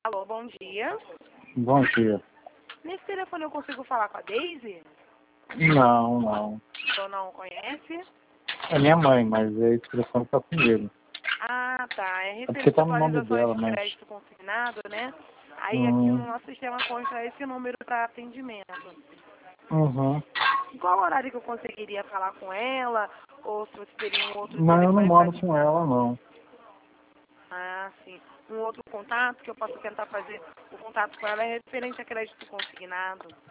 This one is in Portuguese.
Alô, bom dia. Bom dia. Nesse telefone eu consigo falar com a Daisy? Não, não. O senhor não conhece? É minha mãe, mas esse telefone tá comigo. Ah, tá. É É porque referente tá a no nome atualizações dela, de mas... crédito consignado, né? Aí aqui no Uhum. nosso sistema consta esse número para atendimento. Uhum. Em qual horário que eu conseguiria falar com ela? Ou se você teria um outro Não, eu não telefone para... moro com ela, não. Ah, sim. Um outro contato que eu posso tentar fazer o contato com ela é referente a crédito consignado.